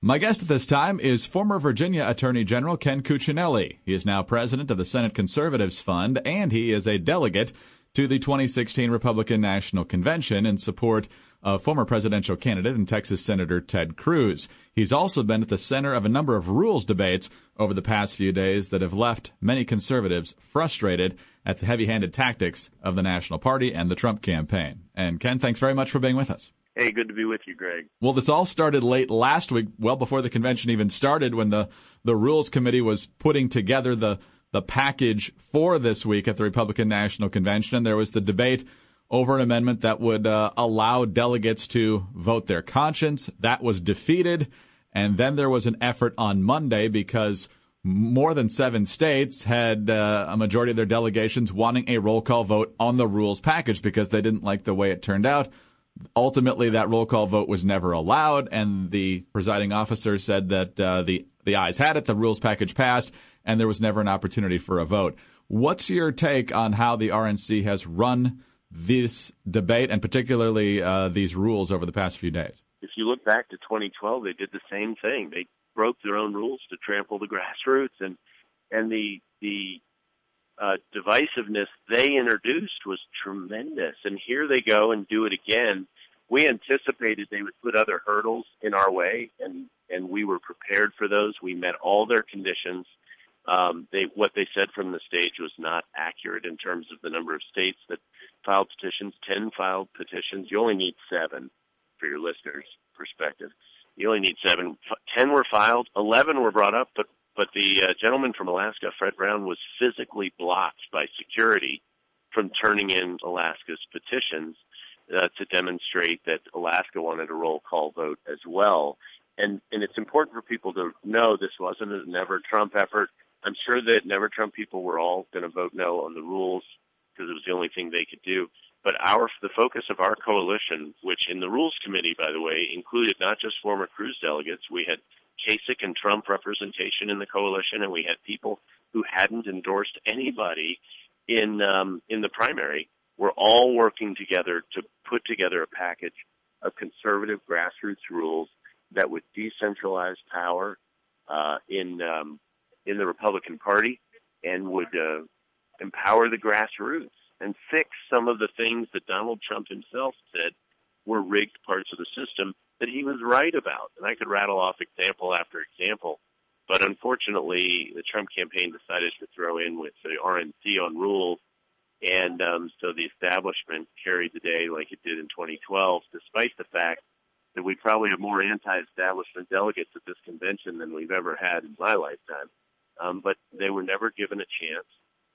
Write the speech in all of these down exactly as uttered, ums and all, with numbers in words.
My guest at this time is former Virginia Attorney General Ken Cuccinelli. He is now president of the Senate Conservatives Fund, and he is a delegate to the twenty sixteen Republican National Convention in support of former presidential candidate and Texas Senator Ted Cruz. He's also been at the center of a number of rules debates over the past few days that have left many conservatives frustrated at the heavy-handed tactics of the National Party and the Trump campaign. And Ken, thanks very much for being with us. Hey, good to be with you, Greg. Well, this all started late last week, well before the convention even started, when the, the Rules Committee was putting together the, the package for this week at the Republican National Convention. And there was the debate over an amendment that would uh, allow delegates to vote their conscience. That was defeated. And then there was an effort on Monday because more than seven states had uh, a majority of their delegations wanting a roll call vote on the rules package because they didn't like the way it turned out. Ultimately, that roll call vote was never allowed, and the presiding officer said that uh, the, the ayes had it, the rules package passed, and there was never an opportunity for a vote. What's your take on how the R N C has run this debate, and particularly uh, these rules over the past few days? If you look back to twenty twelve, they did the same thing. They broke their own rules to trample the grassroots, and and the the uh, divisiveness they introduced was tremendous. And here they go and do it again. We anticipated they would put other hurdles in our way, and, and we were prepared for those. We met all their conditions. Um, they, what they said from the stage was not accurate in terms of the number of states that filed petitions. Ten filed petitions. You only need seven for your listeners' perspective. You only need seven. Ten were filed. Eleven were brought up, but but the uh, gentleman from Alaska, Fred Brown, was physically blocked by security from turning in Alaska's petitions uh, to demonstrate that Alaska wanted a roll call vote as well. And and it's important for people to know this wasn't a Never Trump effort. I'm sure that Never Trump people were all going to vote no on the rules because it was the only thing they could do. But our the focus of our coalition, which in the Rules Committee, by the way, included not just former Cruz delegates, we had Kasich and Trump representation in the coalition, and we had people who hadn't endorsed anybody in um, in the primary. We're all working together to put together a package of conservative grassroots rules that would decentralize power uh, in um, in the Republican Party and would uh, empower the grassroots and fix some of the things that Donald Trump himself said were rigged parts of the system that he was right about. And I could rattle off example after example, but unfortunately the Trump campaign decided to throw in with the R N C on rules, and um, so the establishment carried the day like it did in twenty twelve, despite the fact that we probably have more anti-establishment delegates at this convention than we've ever had in my lifetime. Um, but they were never given a chance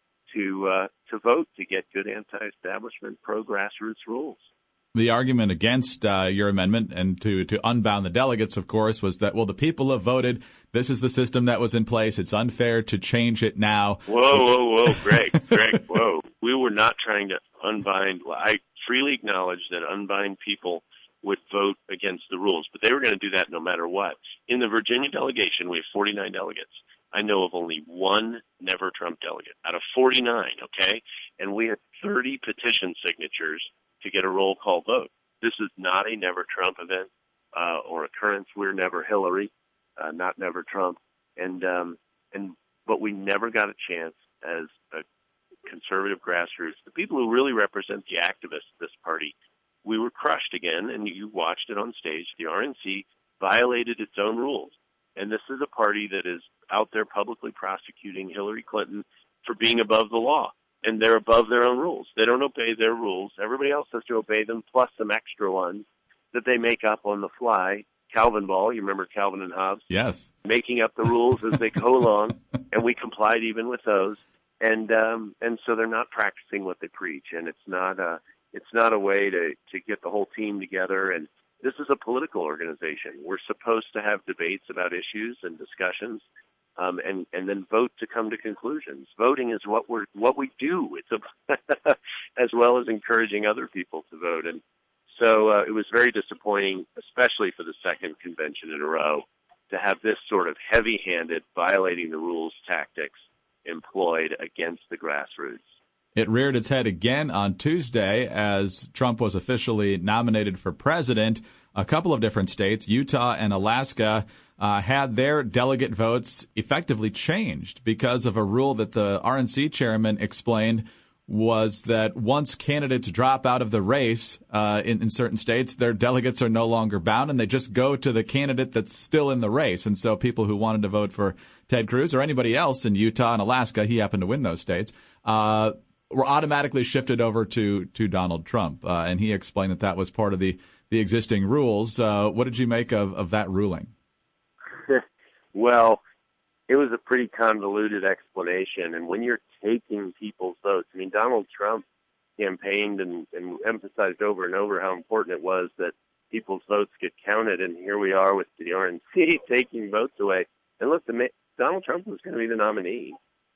to uh, to vote to get good anti-establishment, pro-grassroots rules. The argument against uh, your amendment and to, to unbound the delegates, of course, was that, well, the people have voted. This is the system that was in place. It's unfair to change it now. Whoa, whoa, whoa, Greg, Greg, whoa. We were not trying to unbind. I freely acknowledge that unbind people would vote against the rules, but they were going to do that no matter what. In the Virginia delegation, we have forty-nine delegates. I know of only one Never Trump delegate out of forty-nine, okay? And we had thirty petition signatures to get a roll call vote. This is not a Never Trump event uh, or occurrence. We're never Hillary, uh, not Never Trump. And, um, and but we never got a chance as a conservative grassroots, the people who really represent the activists of this party. We were crushed again, and you watched it on stage. The R N C violated its own rules. And this is a party that is out there publicly prosecuting Hillary Clinton for being above the law. And they're above their own rules. They don't obey their rules. Everybody else has to obey them, plus some extra ones that they make up on the fly. Calvin Ball, you remember Calvin and Hobbes? Yes. Making up the rules as they go along, and we complied even with those. And um, and so they're not practicing what they preach, and it's not a it's not a way to to get the whole team together. And this is a political organization. We're supposed to have debates about issues and discussions. Um, and, and then vote to come to conclusions. Voting is what we're what we do. It's a, as well as encouraging other people to vote. And so uh, it was very disappointing, especially for the second convention in a row, to have this sort of heavy-handed, violating the rules tactics employed against the grassroots. It reared its head again on Tuesday as Trump was officially nominated for president. a couple of different states, Utah and Alaska, uh, had their delegate votes effectively changed because of a rule that the R N C chairman explained was that once candidates drop out of the race uh, in, in certain states, their delegates are no longer bound, and they just go to the candidate that's still in the race. And so people who wanted to vote for Ted Cruz or anybody else in Utah and Alaska, he happened to win those states, uh, were automatically shifted over to to Donald Trump. Uh, and he explained that that was part of the, the existing rules. Uh, what did you make of, of that ruling? Well, it was a pretty convoluted explanation. And when you're taking people's votes, I mean, Donald Trump campaigned and, and emphasized over and over how important it was that people's votes get counted. And here we are with the R N C taking votes away. And look, the, Donald Trump was going to be the nominee.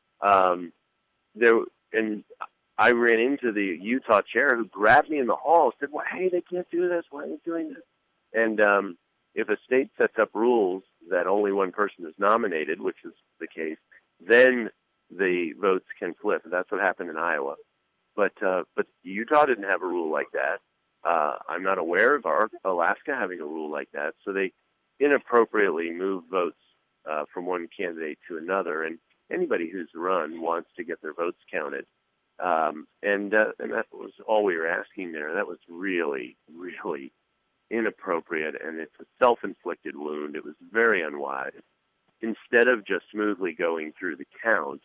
Um, there, and I ran into the Utah chair who grabbed me in the hall and said, well, hey, they can't do this. Why are they doing this? And um, if a state sets up rules that only one person is nominated, which is the case, then the votes can flip. That's what happened in Iowa. But uh, but Utah didn't have a rule like that. Uh, I'm not aware of our Alaska having a rule like that. So they inappropriately moved votes uh, from one candidate to another. And anybody who's run wants to get their votes counted. Um, and, uh, and that was all we were asking there. That was really, really inappropriate, and it's a self-inflicted wound. It was very unwise. Instead of just smoothly going through the count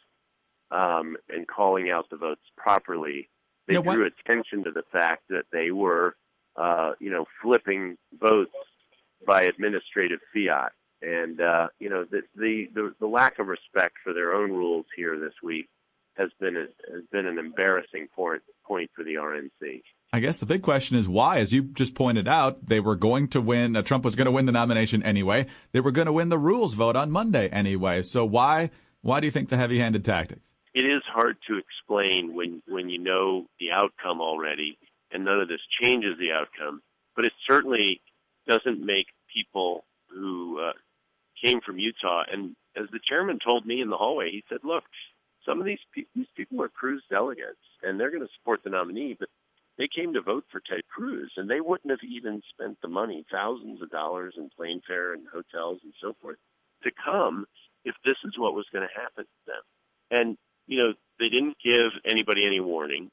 um, and calling out the votes properly, they yeah, drew attention to the fact that they were, uh, you know, flipping votes by administrative fiat. And, uh, you know, the, the, the, the lack of respect for their own rules here this week has been a, has been an embarrassing point, point for the R N C. I guess the big question is why, as you just pointed out, they were going to win, uh, Trump was going to win the nomination anyway. They were going to win the rules vote on Monday anyway. So why why do you think the heavy-handed tactics? It is hard to explain when, when you know the outcome already, and none of this changes the outcome. But it certainly doesn't make people who uh, came from Utah, and as the chairman told me in the hallway, he said, look, some of these, pe- these people are Cruz delegates, and they're going to support the nominee, but they came to vote for Ted Cruz, and they wouldn't have even spent the money, thousands of dollars in plane fare and hotels and so forth, to come if this is what was going to happen to them. And, you know, they didn't give anybody any warning,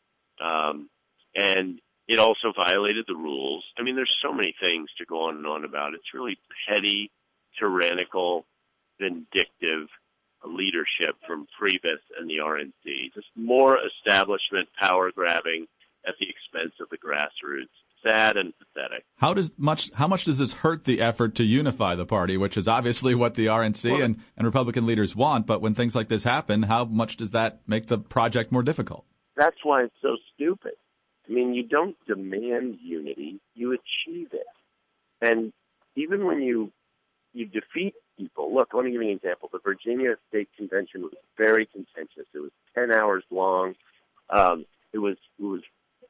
um, and it also violated the rules. I mean, there's so many things to go on and on about. It's really petty, tyrannical, vindictive leadership from Priebus and the R N C. Just more establishment power grabbing at the expense of the grassroots. Sad and pathetic. How does much? How much does this hurt the effort to unify the party, which is obviously what the R N C well, and, and Republican leaders want? But when things like this happen, how much does that make the project more difficult? That's why it's so stupid. I mean, you don't demand unity; you achieve it. And even when you you defeat people, look. Let me give you an example. The Virginia State Convention was very contentious. It was ten hours long. Um, it was it was.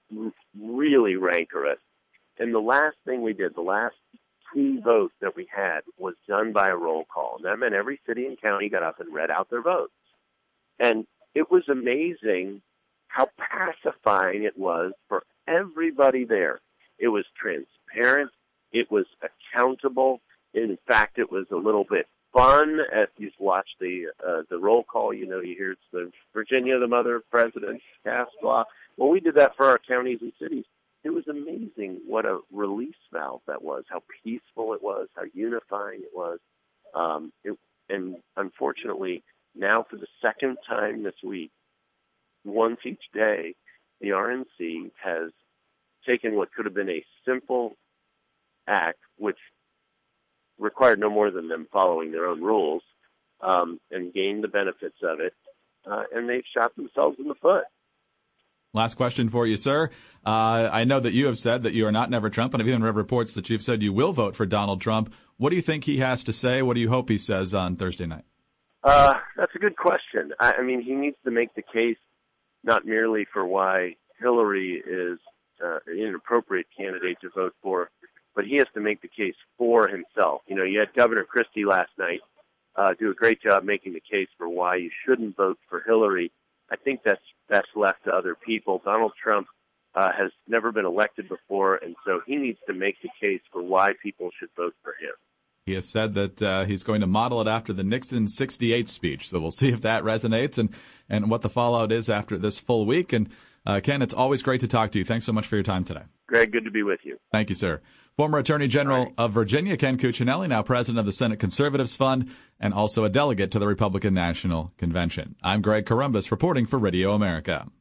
really rancorous. And the last thing we did, the last key vote that we had was done by a roll call. And that meant every city and county got up and read out their votes. And it was amazing how pacifying it was for everybody there. It was transparent. It was accountable. In fact, it was a little bit fun as you watch the uh, the roll call. You know, you hear it's the Virginia, the mother of presidents, cast blah. Well, we did that for our counties and cities. It was amazing what a release valve that was, how peaceful it was, how unifying it was. Um, it, and unfortunately, now for the second time this week, once each day, the R N C has taken what could have been a simple act, which required no more than them following their own rules, um, and gained the benefits of it, uh, and they've shot themselves in the foot. Last question for you, sir. Uh, I know that you have said that you are not Never Trump, and I've even read reports that you've said you will vote for Donald Trump. What do you think he has to say? What do you hope he says on Thursday night? Uh, that's a good question. I, I mean, he needs to make the case not merely for why Hillary is uh, an inappropriate candidate to vote for, but he has to make the case for himself. You know, you had Governor Christie last night uh, do a great job making the case for why you shouldn't vote for Hillary. I think that's that's left to other people. Donald Trump uh, has never been elected before, and so he needs to make the case for why people should vote for him. He has said that uh, he's going to model it after the Nixon sixty-eight speech. So we'll see if that resonates and, and what the fallout is after this full week. And uh, Ken, it's always great to talk to you. Thanks so much for your time today. Greg, good to be with you. Thank you, sir. Former Attorney General right. of Virginia, Ken Cuccinelli, now president of the Senate Conservatives Fund and also a delegate to the Republican National Convention. I'm Greg Corombos reporting for Radio America.